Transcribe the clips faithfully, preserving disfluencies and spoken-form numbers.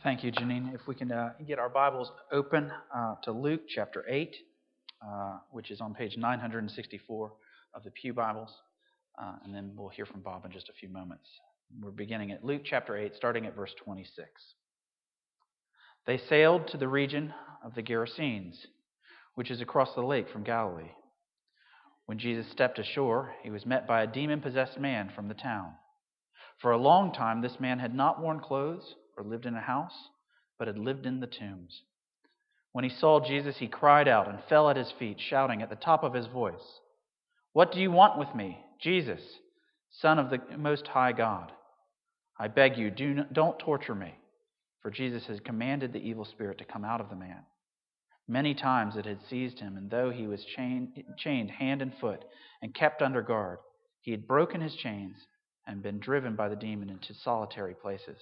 Thank you, Janine. If we can uh, get our Bibles open uh, to Luke chapter eight, uh, which is on page nine sixty-four of the Pew Bibles, uh, and then we'll hear from Bob in just a few moments. We're beginning at Luke chapter eight, starting at verse twenty-six. They sailed to the region of the Gerasenes, which is across the lake from Galilee. When Jesus stepped ashore, he was met by a demon-possessed man from the town. For a long time, this man had not worn clothes or lived in a house, but had lived in the tombs. When he saw Jesus, he cried out and fell at his feet, shouting at the top of his voice, "What do you want with me, Jesus, Son of the Most High God? I beg you, do don't torture me." For Jesus had commanded the evil spirit to come out of the man. Many times it had seized him, and though he was chained, chained hand and foot and kept under guard, he had broken his chains and been driven by the demon into solitary places.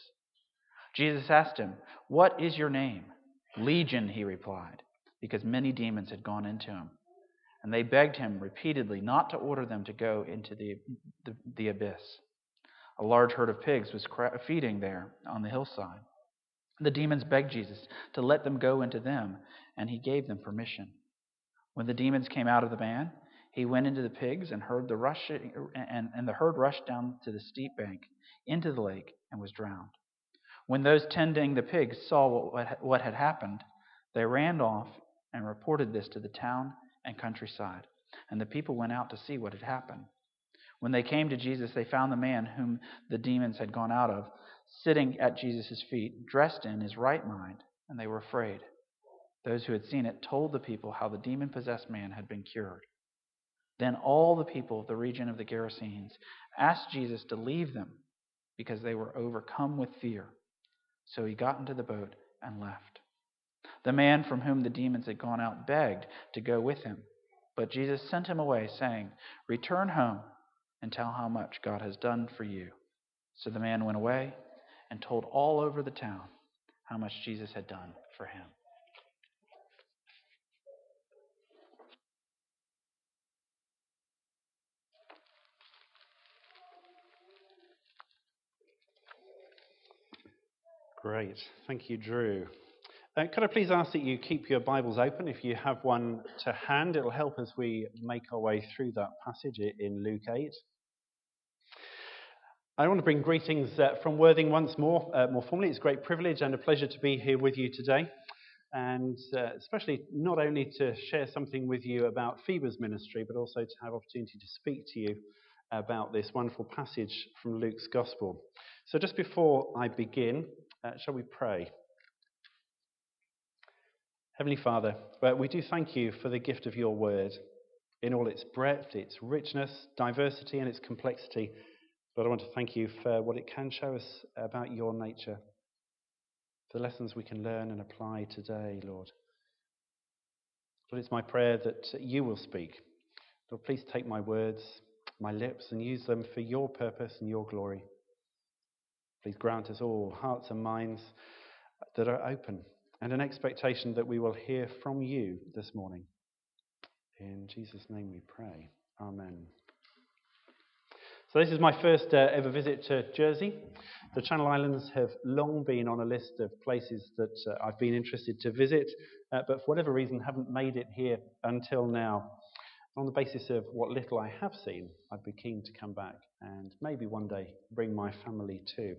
Jesus asked him, "What is your name?" "Legion," he replied, because many demons had gone into him. And they begged him repeatedly not to order them to go into the, the, the abyss. A large herd of pigs was feeding there on the hillside. The demons begged Jesus to let them go into them, and he gave them permission. When the demons came out of the man, he went into the pigs, and heard the rush, and, and the herd rushed down to the steep bank into the lake and was drowned. When those tending the pigs saw what, what had happened, they ran off and reported this to the town and countryside, and the people went out to see what had happened. When they came to Jesus, they found the man whom the demons had gone out of, sitting at Jesus' feet, dressed in his right mind, and they were afraid. Those who had seen it told the people how the demon-possessed man had been cured. Then all the people of the region of the Gerasenes asked Jesus to leave them because they were overcome with fear. So he got into the boat and left. The man from whom the demons had gone out begged to go with him, but Jesus sent him away, saying, "Return home and tell how much God has done for you." So the man went away and told all over the town how much Jesus had done for him. Great. Thank you, Drew. Uh, could I please ask that you keep your Bibles open if you have one to hand? It'll help as we make our way through that passage in Luke eight. I want to bring greetings uh, from Worthing once more, uh, more formally. It's a great privilege and a pleasure to be here with you today, and uh, especially not only to share something with you about Phoebe's ministry, but also to have opportunity to speak to you about this wonderful passage from Luke's Gospel. So just before I begin, uh, shall we pray? Heavenly Father, uh, we do thank you for the gift of your word in all its breadth, its richness, diversity, and its complexity. But I want to thank you for what it can show us about your nature, for the lessons we can learn and apply today, Lord. Lord, it's my prayer that you will speak. Lord, please take my words, my lips, and use them for your purpose and your glory. Please grant us all hearts and minds that are open, and an expectation that we will hear from you this morning. In Jesus' name we pray. Amen. So this is my first uh, ever visit to Jersey. The Channel Islands have long been on a list of places that uh, I've been interested to visit, uh, but for whatever reason haven't made it here until now. On the basis of what little I have seen, I'd be keen to come back and maybe one day bring my family too.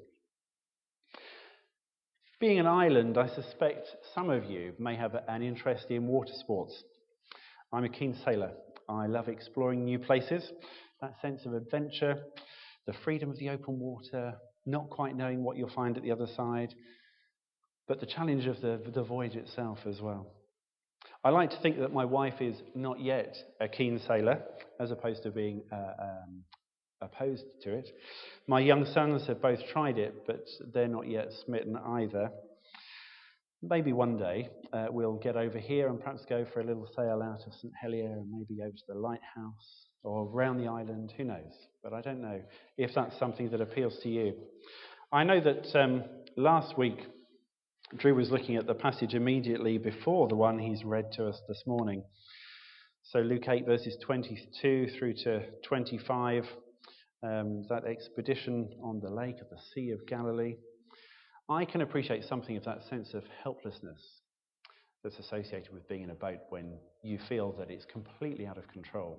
Being an island, I suspect some of you may have an interest in water sports. I'm a keen sailor. I love exploring new places, that sense of adventure, the freedom of the open water, not quite knowing what you'll find at the other side, but the challenge of the, the voyage itself as well. I like to think that my wife is not yet a keen sailor, as opposed to being uh, um, opposed to it. My young sons have both tried it, but they're not yet smitten either. Maybe one day uh, we'll get over here and perhaps go for a little sail out of St Helier and maybe over to the lighthouse or around the island, who knows? But I don't know if that's something that appeals to you. I know that um, last week Drew was looking at the passage immediately before the one he's read to us this morning. So Luke eight verses twenty-two through to twenty-five. Um, that expedition on the lake of the Sea of Galilee. I can appreciate something of that sense of helplessness that's associated with being in a boat when you feel that it's completely out of control.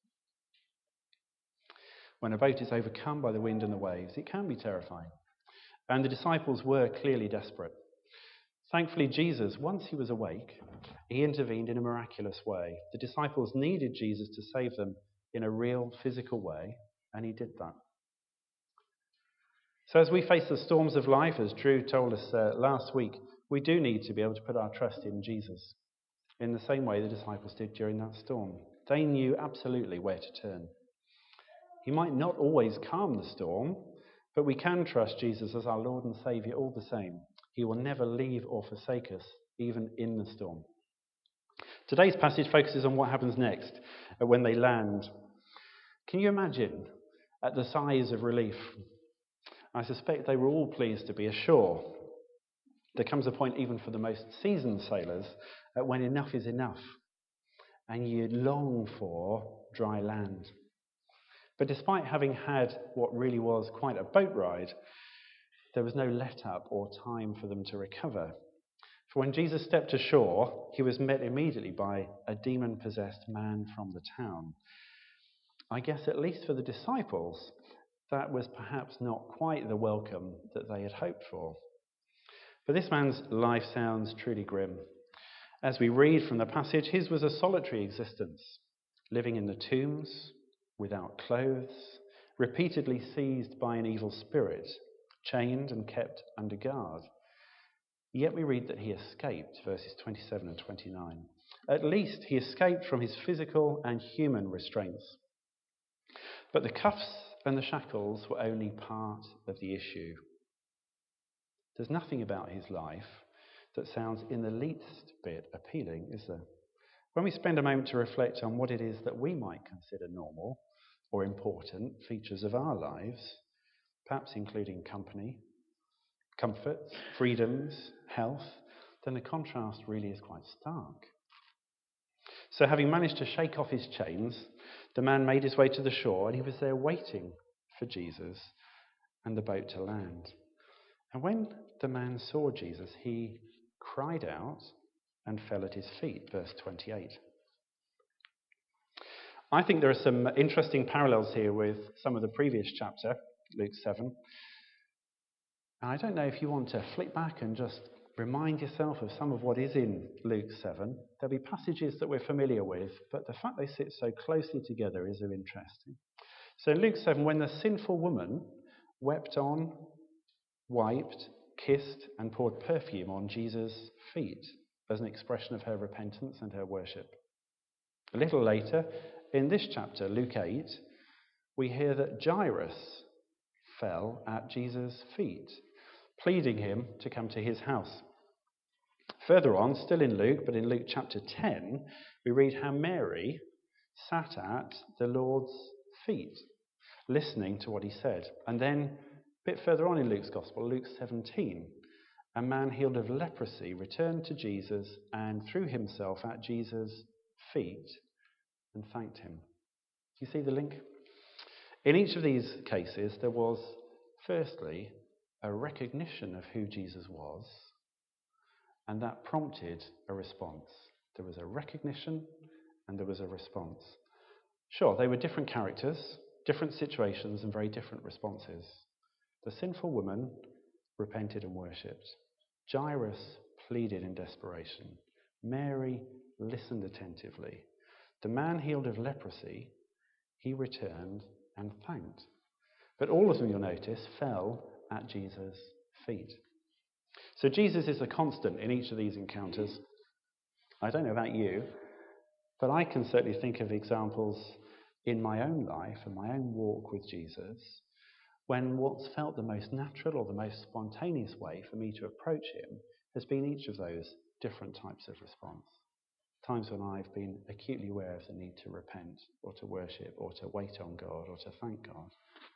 When a boat is overcome by the wind and the waves, it can be terrifying. And the disciples were clearly desperate. Thankfully, Jesus, once he was awake, he intervened in a miraculous way. The disciples needed Jesus to save them in a real physical way, and he did that. So as we face the storms of life, as Drew told us uh, last week, we do need to be able to put our trust in Jesus in the same way the disciples did during that storm. They knew absolutely where to turn. He might not always calm the storm, but we can trust Jesus as our Lord and Saviour all the same. He will never leave or forsake us, even in the storm. Today's passage focuses on what happens next, uh, when they land. Can you imagine at the sighs of relief? I suspect they were all pleased to be ashore. There comes a point, even for the most seasoned sailors, uh, when enough is enough, and you long for dry land. But despite having had what really was quite a boat ride, there was no let-up or time for them to recover. For when Jesus stepped ashore, he was met immediately by a demon-possessed man from the town. I guess at least for the disciples, that was perhaps not quite the welcome that they had hoped for. But this man's life sounds truly grim. As we read from the passage, his was a solitary existence, living in the tombs, without clothes, repeatedly seized by an evil spirit, chained and kept under guard. Yet we read that he escaped, verses twenty-seven and twenty-nine. At least he escaped from his physical and human restraints. But the cuffs and the shackles were only part of the issue. There's nothing about his life that sounds in the least bit appealing, is there? When we spend a moment to reflect on what it is that we might consider normal or important features of our lives, perhaps including company, comforts, freedoms, health, then the contrast really is quite stark. So having managed to shake off his chains, the man made his way to the shore, and he was there waiting for Jesus and the boat to land. And when the man saw Jesus, he cried out and fell at his feet, verse twenty-eight. I think there are some interesting parallels here with some of the previous chapter, Luke seven. And I don't know if you want to flick back and just remind yourself of some of what is in Luke seven. There'll be passages that we're familiar with, but the fact they sit so closely together is of interest. So in Luke seven, when the sinful woman wept on, wiped, kissed, and poured perfume on Jesus' feet as an expression of her repentance and her worship. A little later, in this chapter, Luke eight, we hear that Jairus fell at Jesus' feet, pleading him to come to his house. Further on, still in Luke, but in Luke chapter ten, we read how Mary sat at the Lord's feet, listening to what he said. And then, a bit further on in Luke's Gospel, Luke seventeen, a man healed of leprosy returned to Jesus and threw himself at Jesus' feet and thanked him. Do you see the link? In each of these cases, there was, firstly, a recognition of who Jesus was, and that prompted a response. There was a recognition and there was a response. Sure, they were different characters, different situations, and very different responses. The sinful woman repented and worshipped. Jairus pleaded in desperation. Mary listened attentively. The man healed of leprosy, he returned and thanked. But all of them, you'll notice, fell at Jesus' feet. So Jesus is a constant in each of these encounters. I don't know about you, but I can certainly think of examples in my own life and my own walk with Jesus when what's felt the most natural or the most spontaneous way for me to approach him has been each of those different types of response. Times when I've been acutely aware of the need to repent or to worship or to wait on God or to thank God.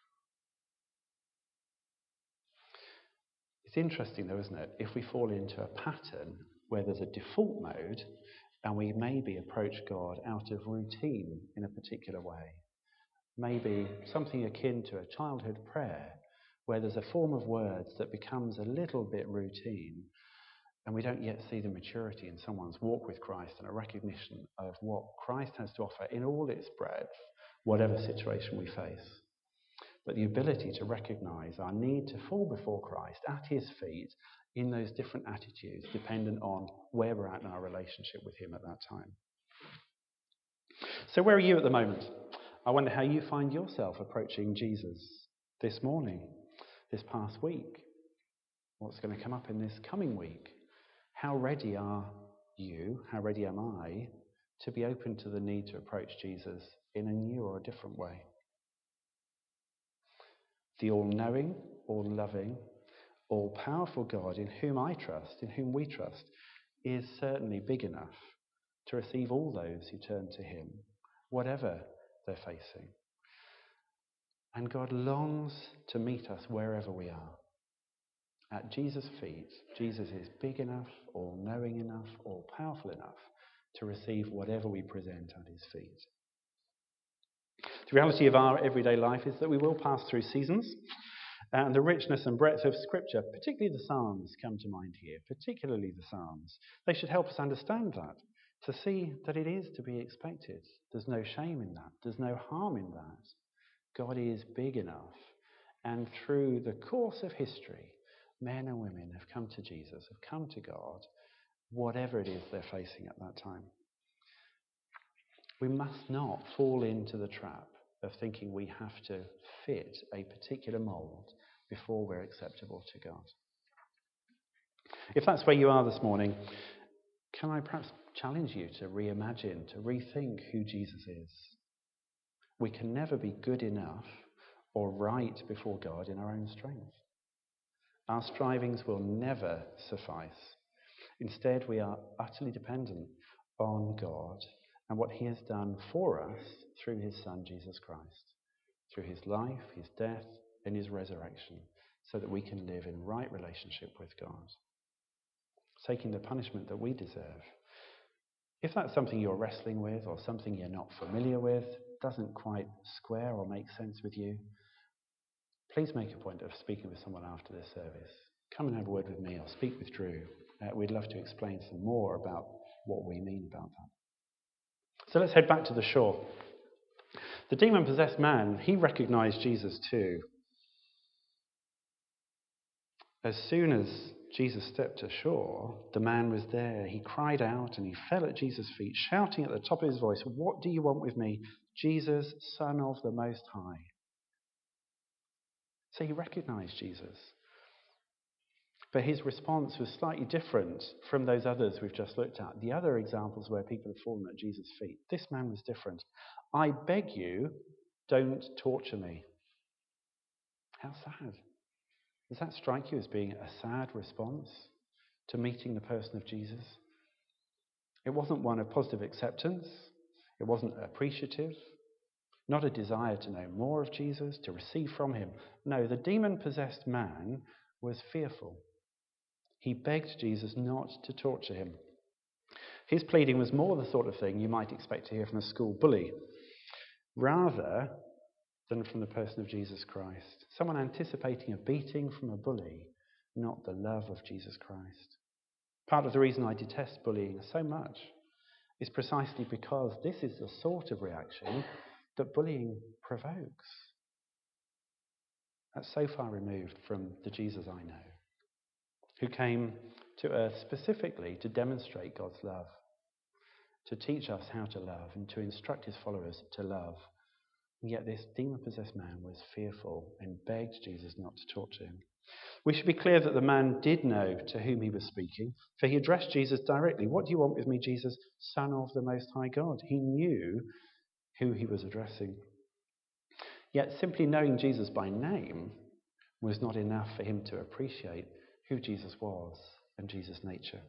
It's interesting though, isn't it? If we fall into a pattern where there's a default mode and we maybe approach God out of routine in a particular way, maybe something akin to a childhood prayer where there's a form of words that becomes a little bit routine, and we don't yet see the maturity in someone's walk with Christ and a recognition of what Christ has to offer in all its breadth, whatever situation we face. But the ability to recognize our need to fall before Christ at his feet in those different attitudes, dependent on where we're at in our relationship with him at that time. So where are you at the moment? I wonder how you find yourself approaching Jesus this morning, this past week. What's going to come up in this coming week? How ready are you, how ready am I, to be open to the need to approach Jesus in a new or a different way? The all-knowing, all-loving, all-powerful God in whom I trust, in whom we trust, is certainly big enough to receive all those who turn to him, whatever they're facing. And God longs to meet us wherever we are. At Jesus' feet, Jesus is big enough, all-knowing enough, all-powerful enough to receive whatever we present at his feet. The reality of our everyday life is that we will pass through seasons, and the richness and breadth of Scripture, particularly the Psalms, come to mind here, particularly the Psalms. They should help us understand that, to see that it is to be expected. There's no shame in that. There's no harm in that. God is big enough, and through the course of history, men and women have come to Jesus, have come to God, whatever it is they're facing at that time. We must not fall into the trap of thinking we have to fit a particular mould before we're acceptable to God. If that's where you are this morning, can I perhaps challenge you to reimagine, to rethink who Jesus is? We can never be good enough or right before God in our own strength. Our strivings will never suffice. Instead, we are utterly dependent on God and what he has done for us through his Son, Jesus Christ, through his life, his death, and his resurrection, so that we can live in right relationship with God, taking the punishment that we deserve. If that's something you're wrestling with or something you're not familiar with, doesn't quite square or make sense with you, please make a point of speaking with someone after this service. Come and have a word with me or speak with Drew. Uh, we'd love to explain some more about what we mean about that. So let's head back to the shore. The demon-possessed man, he recognized Jesus too. As soon as Jesus stepped ashore, the man was there. He cried out and he fell at Jesus' feet, shouting at the top of his voice, "What do you want with me, Jesus, Son of the Most High?" So he recognized Jesus. But his response was slightly different from those others we've just looked at. The other examples where people have fallen at Jesus' feet. This man was different. "I beg you, don't torture me." How sad. Does that strike you as being a sad response to meeting the person of Jesus? It wasn't one of positive acceptance. It wasn't appreciative. Not a desire to know more of Jesus, to receive from him. No, the demon-possessed man was fearful. He begged Jesus not to torture him. His pleading was more the sort of thing you might expect to hear from a school bully, rather than from the person of Jesus Christ. Someone anticipating a beating from a bully, not the love of Jesus Christ. Part of the reason I detest bullying so much is precisely because this is the sort of reaction that bullying provokes. That's so far removed from the Jesus I know, who came to earth specifically to demonstrate God's love, to teach us how to love, and to instruct his followers to love. And yet this demon-possessed man was fearful and begged Jesus not to torture him. We should be clear that the man did know to whom he was speaking, for he addressed Jesus directly. "What do you want with me, Jesus, Son of the Most High God?" He knew who he was addressing. Yet simply knowing Jesus by name was not enough for him to appreciate who Jesus was and Jesus' nature.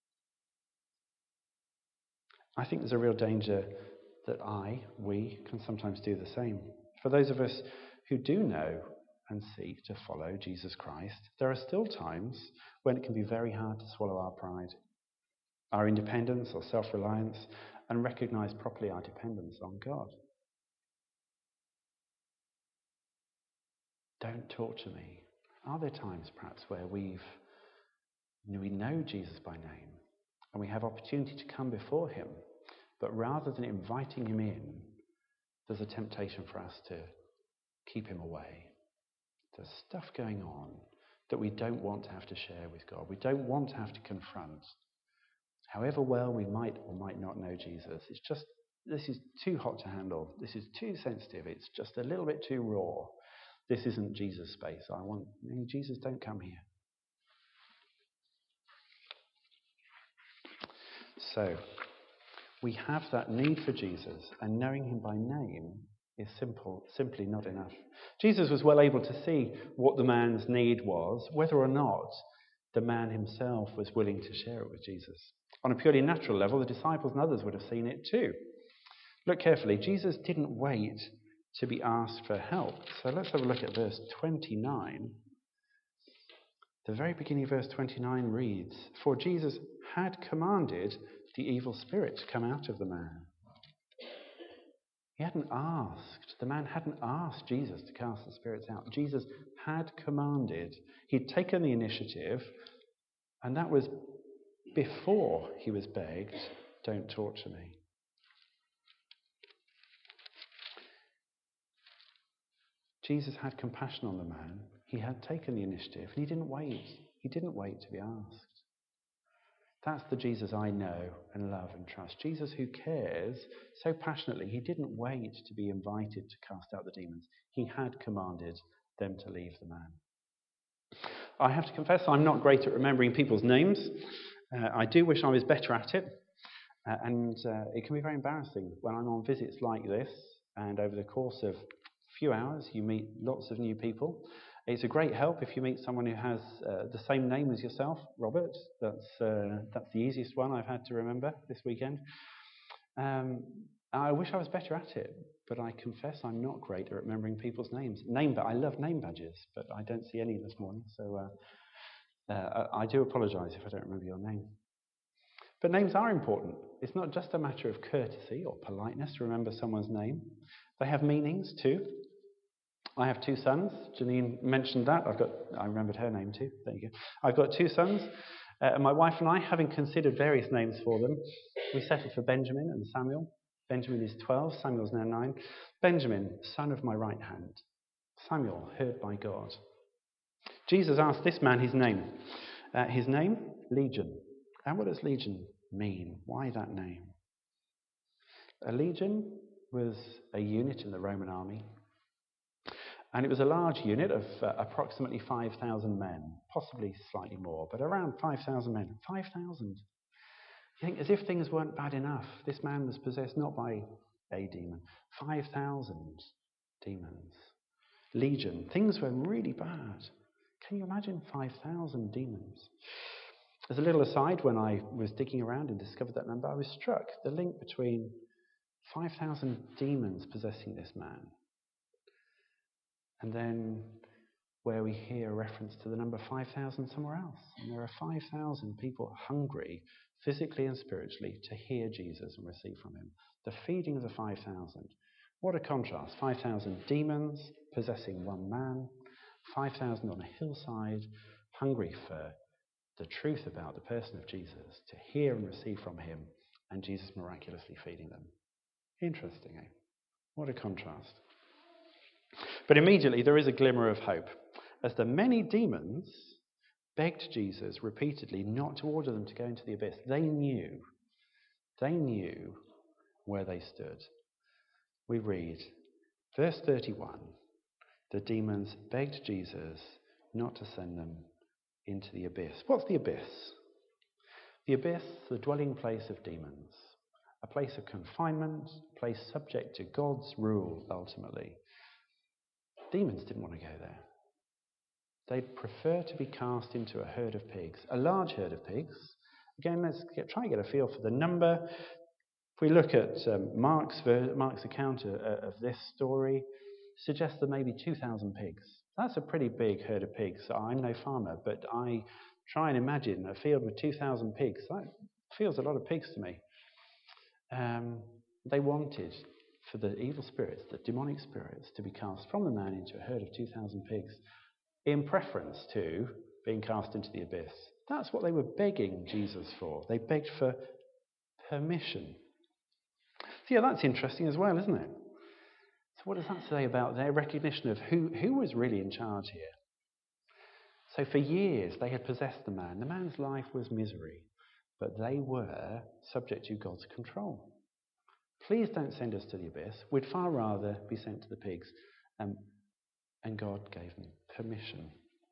I think there's a real danger that I, we, can sometimes do the same. For those of us who do know and seek to follow Jesus Christ, there are still times when it can be very hard to swallow our pride, our independence or self-reliance, and recognize properly our dependence on God. Don't torture me. Are there times perhaps where we've we know Jesus by name and we have opportunity to come before him, but rather than inviting him in, there's a temptation for us to keep him away? There's stuff going on that we don't want to have to share with God. We don't want to have to confront. However well we might or might not know Jesus, it's just, this is too hot to handle. This is too sensitive. It's just a little bit too raw. This isn't Jesus' space. I want, Jesus, don't come here. So, we have that need for Jesus, and knowing him by name is simple, simply not enough. Jesus was well able to see what the man's need was, whether or not the man himself was willing to share it with Jesus. On a purely natural level, the disciples and others would have seen it too. Look carefully. Jesus didn't wait to be asked for help. So let's have a look at verse twenty-nine. The very beginning of verse twenty-nine reads, "For Jesus had commanded the evil spirit to come out of the man." He hadn't asked, the man hadn't asked Jesus to cast the spirits out. Jesus had commanded. He'd taken the initiative, and that was before he was begged, "Don't torture me." Jesus had compassion on the man. He had taken the initiative, and he didn't wait. He didn't wait to be asked. That's the Jesus I know and love and trust. Jesus who cares so passionately, he didn't wait to be invited to cast out the demons. He had commanded them to leave the man. I have to confess I'm not great at remembering people's names. Uh, I do wish I was better at it. Uh, and uh, it can be very embarrassing when I'm on visits like this, and over the course of a few hours you meet lots of new people. It's a great help if you meet someone who has uh, the same name as yourself, Robert. That's uh, that's the easiest one I've had to remember this weekend. Um, I wish I was better at it, but I confess I'm not great at remembering people's names. Name, but I love name badges, but I don't see any this morning, so uh, uh, I do apologise if I don't remember your name. But names are important. It's not just a matter of courtesy or politeness to remember someone's name. They have meanings too. I have two sons. Janine mentioned that. I've got. I remembered her name too. There you go. I've got two sons. Uh, and my wife and I, having considered various names for them, we settled for Benjamin and Samuel. Benjamin is twelve. Samuel's now nine. Benjamin, son of my right hand. Samuel, heard by God. Jesus asked this man his name. Uh, his name, Legion. And what does Legion mean? Why that name? A legion was a unit in the Roman army. And it was a large unit of uh, approximately five thousand men, possibly slightly more, but around five thousand men. five thousand. You think, as if things weren't bad enough, this man was possessed not by a demon, five thousand demons. Legion. Things were really bad. Can you imagine five thousand demons? As a little aside, when I was digging around and discovered that number, I was struck the link between five thousand demons possessing this man, and then where we hear a reference to the number five thousand somewhere else. And there are five thousand people hungry, physically and spiritually, to hear Jesus and receive from him. The feeding of the five thousand. What a contrast. five thousand demons possessing one man, five thousand on a hillside, hungry for the truth about the person of Jesus, to hear and receive from him, and Jesus miraculously feeding them. Interesting, eh? What a contrast. But immediately there is a glimmer of hope, as the many demons begged Jesus repeatedly not to order them to go into the abyss. They knew, they knew where they stood. We read, verse thirty-one, the demons begged Jesus not to send them into the abyss. What's the abyss? The abyss, the dwelling place of demons, a place of confinement, a place subject to God's rule ultimately. Demons didn't want to go there. They'd prefer to be cast into a herd of pigs, a large herd of pigs. Again, let's get, try and get a feel for the number. If we look at um, Mark's, Mark's account of, of this story, suggests that maybe two thousand pigs. That's a pretty big herd of pigs. I'm no farmer, but I try and imagine a field with two thousand pigs. That feels a lot of pigs to me. Um, they wanted for the evil spirits, the demonic spirits, to be cast from the man into a herd of two thousand pigs. in preference to being cast into the abyss. That's what they were begging Jesus for. They begged for permission. So yeah, that's interesting as well, isn't it? So what does that say about their recognition of who, who was really in charge here? So for years they had possessed the man. The man's life was misery, but they were subject to God's control. Please don't send us to the abyss. We'd far rather be sent to the pigs. Um, and God gave them permission.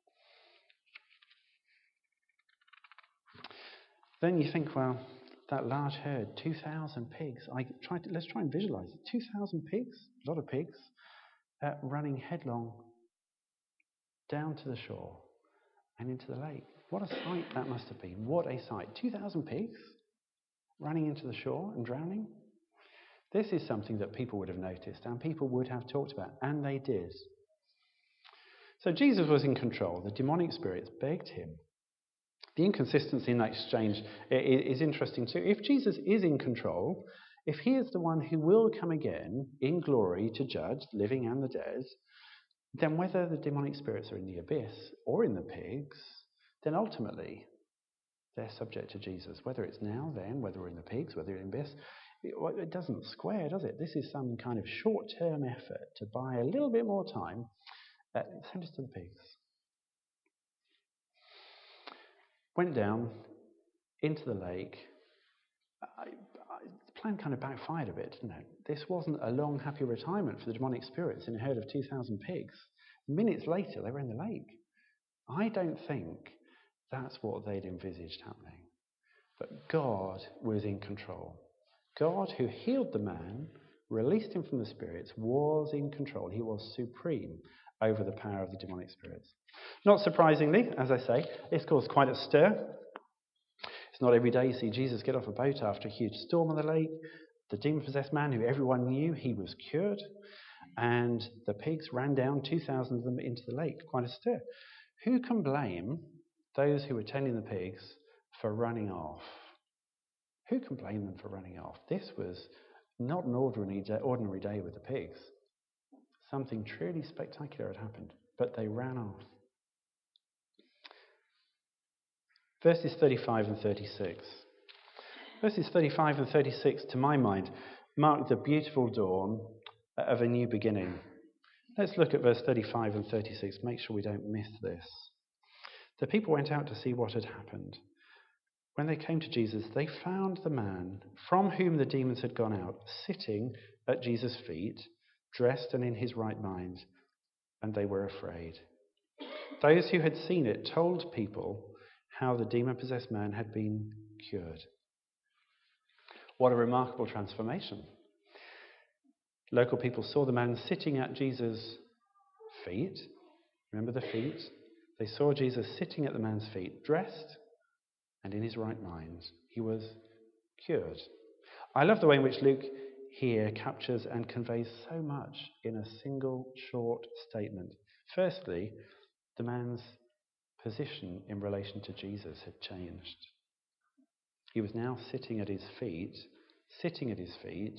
Then you think, well, that large herd, two thousand pigs. I tried to, let's try and visualize it. two thousand pigs, a lot of pigs, uh, running headlong down to the shore and into the lake. What a sight that must have been. What a sight. two thousand pigs running into the shore and drowning. This is something that people would have noticed and people would have talked about, and they did. So Jesus was in control. The demonic spirits begged him. The inconsistency in that exchange is interesting too. If Jesus is in control, if he is the one who will come again in glory to judge the living and the dead, then whether the demonic spirits are in the abyss or in the pigs, then ultimately they're subject to Jesus. Whether it's now, then, whether we're in the pigs, whether in the abyss, it, it doesn't square, does it? This is some kind of short-term effort to buy a little bit more time. Uh, send us to the pigs. Went down into the lake. I, I, the plan kind of backfired a bit, didn't it? This wasn't a long, happy retirement for the demonic spirits in a herd of two thousand pigs. Minutes later, they were in the lake. I don't think that's what they'd envisaged happening. But God was in control. God, who healed the man, released him from the spirits, was in control. He was supreme over the power of the demonic spirits. Not surprisingly, as I say, this caused quite a stir. It's not every day you see Jesus get off a boat after a huge storm on the lake. The demon-possessed man, who everyone knew, he was cured. And the pigs ran down, two thousand of them, into the lake. Quite a stir. Who can blame those who were tending the pigs for running off? Who can blame them for running off? This was not an ordinary day, ordinary day with the pigs. Something truly spectacular had happened, but they ran off. Verses thirty-five and thirty-six. Verses thirty-five and thirty-six, to my mind, mark the beautiful dawn of a new beginning. Let's look at verse thirty-five and thirty-six, make sure we don't miss this. The people went out to see what had happened. When they came to Jesus, they found the man from whom the demons had gone out, sitting at Jesus' feet, dressed and in his right mind, and they were afraid. Those who had seen it told people how the demon-possessed man had been cured. What a remarkable transformation. Local people saw the man sitting at Jesus' feet. Remember the feet? They saw Jesus sitting at the man's feet, dressed and in his right mind. He was cured. I love the way in which Luke here captures and conveys so much in a single short statement. Firstly, the man's position in relation to Jesus had changed. He was now sitting at his feet, sitting at his feet,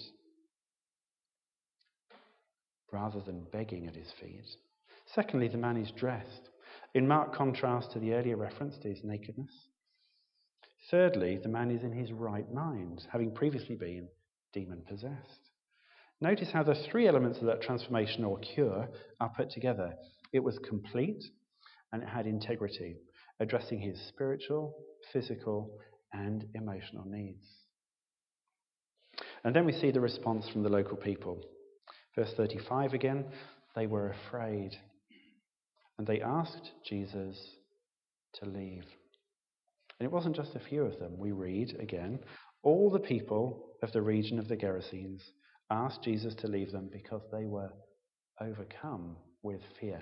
rather than begging at his feet. Secondly, the man is dressed, in marked contrast to the earlier reference to his nakedness. Thirdly, the man is in his right mind, having previously been demon-possessed. Notice how the three elements of that transformation or cure are put together. It was complete and it had integrity, addressing his spiritual, physical, and emotional needs. And then we see the response from the local people. Verse thirty-five again, they were afraid, and they asked Jesus to leave. And it wasn't just a few of them. We read again, all the people of the region of the Gerasenes asked Jesus to leave them because they were overcome with fear.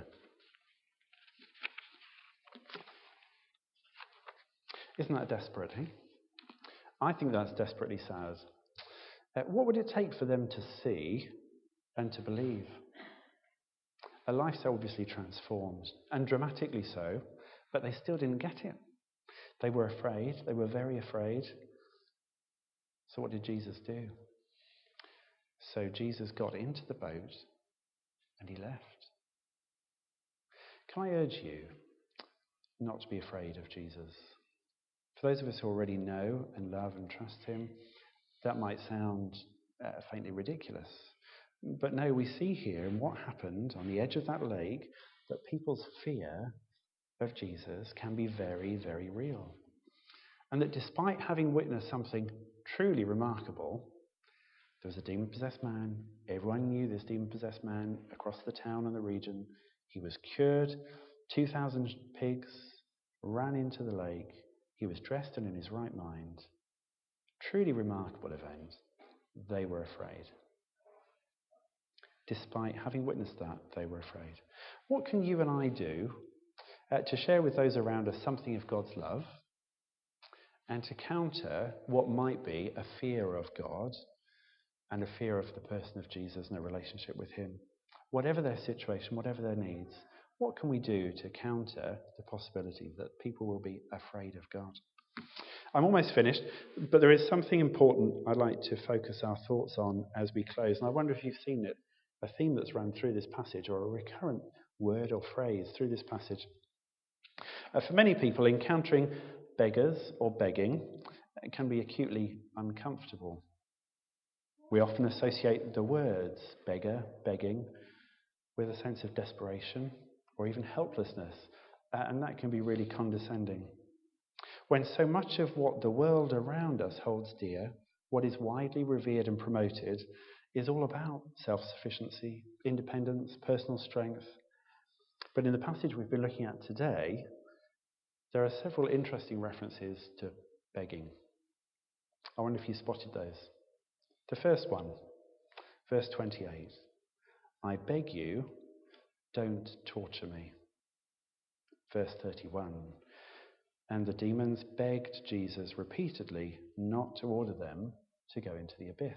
Isn't that desperate, eh? I think that's desperately sad. Uh, what would it take for them to see and to believe? A life so obviously transformed, and dramatically so, but they still didn't get it. They were afraid. They were very afraid. So what did Jesus do? So Jesus got into the boat and he left. Can I urge you not to be afraid of Jesus? For those of us who already know and love and trust him, that might sound uh, faintly ridiculous. But no, we see here in what happened on the edge of that lake that people's fear of Jesus can be very, very real. And that despite having witnessed something truly remarkable, there was a demon-possessed man. Everyone knew this demon-possessed man across the town and the region. He was cured. two thousand pigs ran into the lake. He was dressed and in his right mind. Truly remarkable event. They were afraid. Despite having witnessed that, they were afraid. What can you and I do uh, to share with those around us something of God's love and to counter what might be a fear of God and a fear of the person of Jesus and a relationship with him? Whatever their situation, whatever their needs, what can we do to counter the possibility that people will be afraid of God? I'm almost finished, but there is something important I'd like to focus our thoughts on as we close, and I wonder if you've seen it, a theme that's run through this passage or a recurrent word or phrase through this passage. Uh, for many people, encountering beggars or begging can be acutely uncomfortable. We often associate the words beggar, begging, with a sense of desperation or even helplessness, uh, and that can be really condescending. When so much of what the world around us holds dear, what is widely revered and promoted, is all about self-sufficiency, independence, personal strength. But in the passage we've been looking at today, there are several interesting references to begging. I wonder if you spotted those. The first one, verse twenty-eight. I beg you, don't torture me. Verse thirty-one. And the demons begged Jesus repeatedly not to order them to go into the abyss.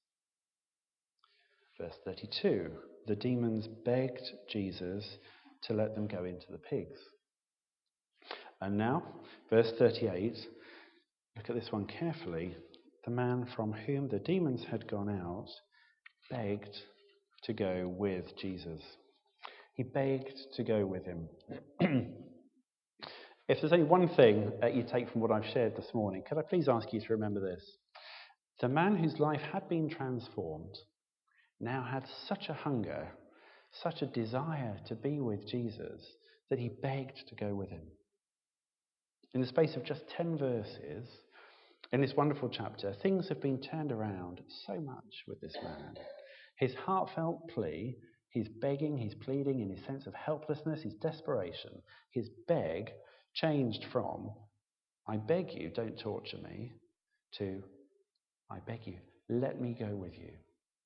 Verse thirty-two. The demons begged Jesus to let them go into the pigs. And now, verse thirty-eight. Look at this one carefully. The man from whom the demons had gone out begged to go with Jesus. He begged to go with him. If there's only one thing that you take from what I've shared this morning, could I please ask you to remember this? The man whose life had been transformed now had such a hunger, such a desire to be with Jesus, that he begged to go with him. In the space of just ten verses, in this wonderful chapter, things have been turned around so much with this man. His heartfelt plea, his begging, his pleading, and his sense of helplessness, his desperation, his beg changed from, I beg you, don't torture me, to, I beg you, let me go with you.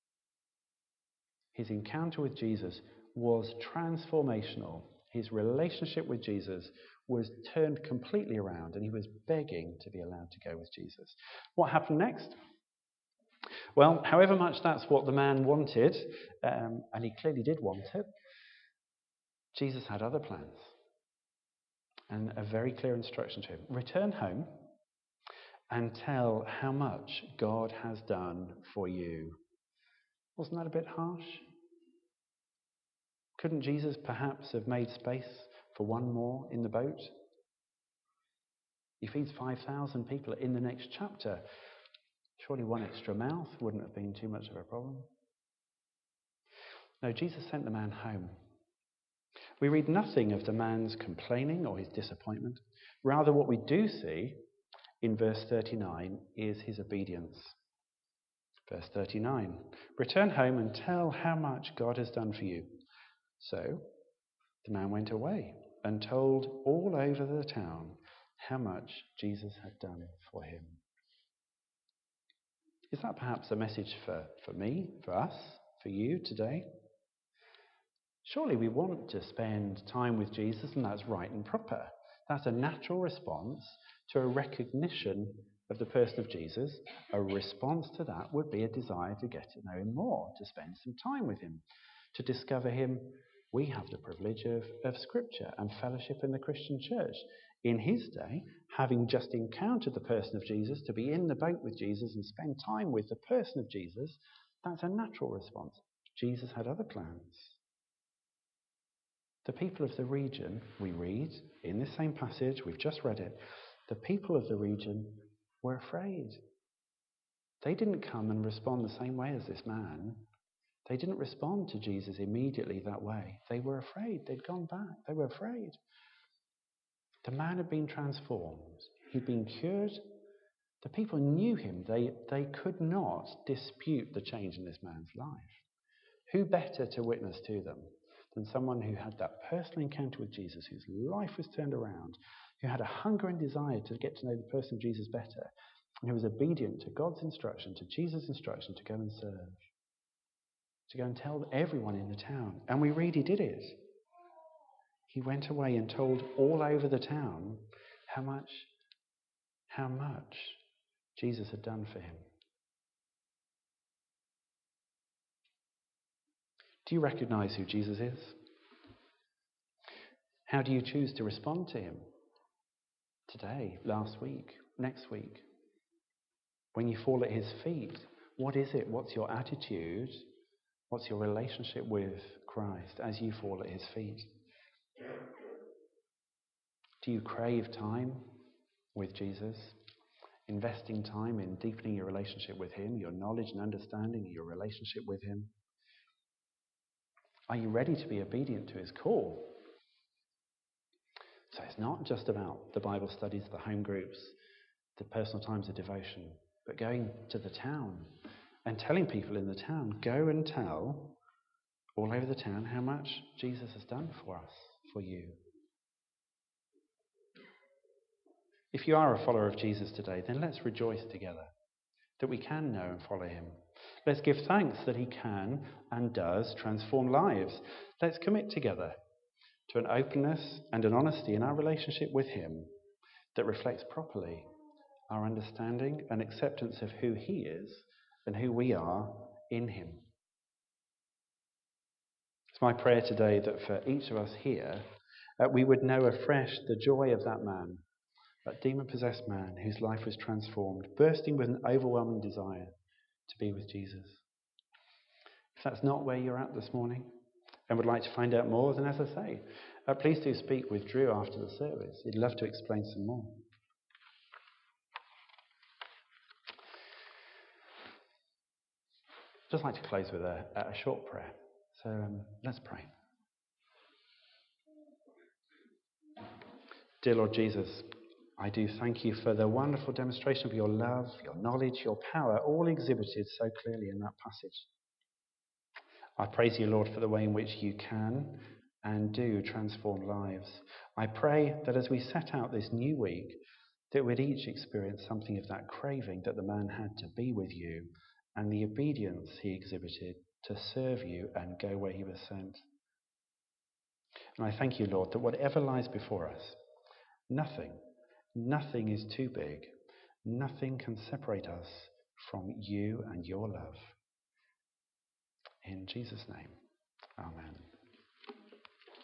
His encounter with Jesus was transformational. His relationship with Jesus was turned completely around, and he was begging to be allowed to go with Jesus. What happened next? Well, however much that's what the man wanted, um, and he clearly did want it, Jesus had other plans. And a very clear instruction to him. Return home and tell how much God has done for you. Wasn't that a bit harsh? Couldn't Jesus perhaps have made space for one more in the boat? He feeds five thousand people in the next chapter. Surely one extra mouth wouldn't have been too much of a problem. No, Jesus sent the man home. We read nothing of the man's complaining or his disappointment. Rather, what we do see in verse thirty-nine is his obedience. Verse thirty-nine, return home and tell how much God has done for you. So the man went away and told all over the town how much Jesus had done for him. Is that perhaps a message for, for me, for us, for you today? Surely we want to spend time with Jesus, and that's right and proper. That's a natural response to a recognition of the person of Jesus. A response to that would be a desire to get to know him more, to spend some time with him, to discover him. We have the privilege of, of Scripture and fellowship in the Christian church. In his day, having just encountered the person of Jesus, to be in the boat with Jesus and spend time with the person of Jesus, that's a natural response. Jesus had other plans. The people of the region, we read in this same passage, we've just read it, the people of the region were afraid. They didn't come and respond the same way as this man. They didn't respond to Jesus immediately that way. They were afraid. They'd gone back. They were afraid. The man had been transformed. He'd been cured. The people knew him. They, they could not dispute the change in this man's life. Who better to witness to them than someone who had that personal encounter with Jesus, whose life was turned around, who had a hunger and desire to get to know the person of Jesus better, and who was obedient to God's instruction, to Jesus' instruction to go and serve, to go and tell everyone in the town. And we read he did it. He went away and told all over the town how much, how much Jesus had done for him. Do you recognize who Jesus is? How do you choose to respond to him? Today, last week, next week? When you fall at his feet, what is it? What's your attitude? What's your relationship with Christ as you fall at his feet? Do you crave time with Jesus? Investing time in deepening your relationship with him, your knowledge and understanding of your relationship with him? Are you ready to be obedient to his call? So it's not just about the Bible studies, the home groups, the personal times of devotion, but going to the town and telling people in the town, go and tell all over the town how much Jesus has done for us, for you. If you are a follower of Jesus today, then let's rejoice together that we can know and follow him. Let's give thanks that he can and does transform lives. Let's commit together to an openness and an honesty in our relationship with him that reflects properly our understanding and acceptance of who he is and who we are in him. It's my prayer today that for each of us here, uh, we would know afresh the joy of that man, that demon-possessed man whose life was transformed, bursting with an overwhelming desire to be with Jesus. If that's not where you're at this morning and would like to find out more, then as I say, uh, please do speak with Drew after the service. He'd love to explain some more. I'd just like to close with a, a short prayer. So um, let's pray. Dear Lord Jesus, I do thank you for the wonderful demonstration of your love, your knowledge, your power, all exhibited so clearly in that passage. I praise you, Lord, for the way in which you can and do transform lives. I pray that as we set out this new week, that we'd each experience something of that craving that the man had to be with you and the obedience he exhibited to serve you and go where he was sent. And I thank you, Lord, that whatever lies before us, nothing, nothing is too big. Nothing can separate us from you and your love. In Jesus' name, amen.